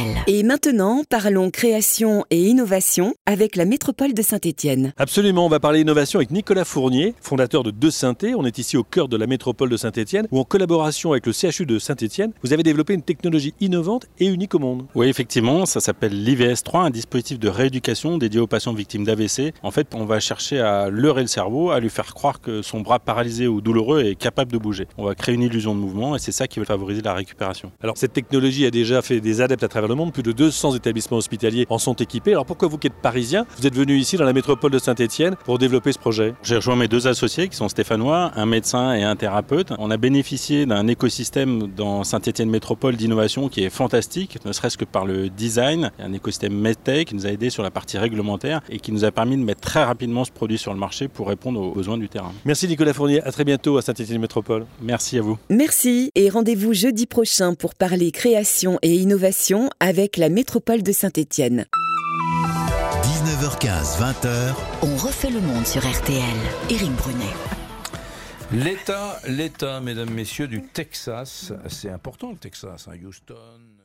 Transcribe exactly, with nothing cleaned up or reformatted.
L. Et maintenant, parlons création et innovation avec la métropole de Saint-Étienne. Absolument, on va parler innovation avec Nicolas Fournier, fondateur de Deux Synthé. On est ici au cœur de la métropole de Saint-Étienne, où en collaboration avec le C H U de Saint-Étienne, vous avez développé une technologie innovante et unique au monde. Oui, effectivement, ça s'appelle l'I V S trois, un dispositif de rééducation dédié aux patients victimes d'A V C. En fait, on va chercher à leurrer le cerveau, à lui faire croire que son bras paralysé ou douloureux est capable de bouger. On va créer une illusion de mouvement et c'est ça qui va favoriser la récupération. Alors cette technologie a déjà fait des adeptes à travers le monde, plus de deux cents établissements hospitaliers en sont équipés. Alors pourquoi vous qui êtes parisien, vous êtes venu ici dans la métropole de Saint-Étienne pour développer ce projet? J'ai rejoint mes deux associés qui sont stéphanois, un médecin et un thérapeute. On a bénéficié d'un écosystème dans Saint-Étienne Métropole d'innovation qui est fantastique, ne serait-ce que par le design, un écosystème MedTech qui nous a aidé sur la partie réglementaire et qui nous a permis de mettre très rapidement ce produit sur le marché pour répondre aux besoins du terrain. Merci Nicolas Fournier, à très bientôt à Saint-Étienne Métropole. Merci à vous. Merci et rendez-vous jeudi prochain pour parler création et innovation avec la métropole de Saint-Étienne. dix-neuf heures quinze, vingt heures. On refait le monde sur R T L. Éric Brunet. L'État, l'État, mesdames, messieurs, du Texas, c'est important le Texas, hein, Houston...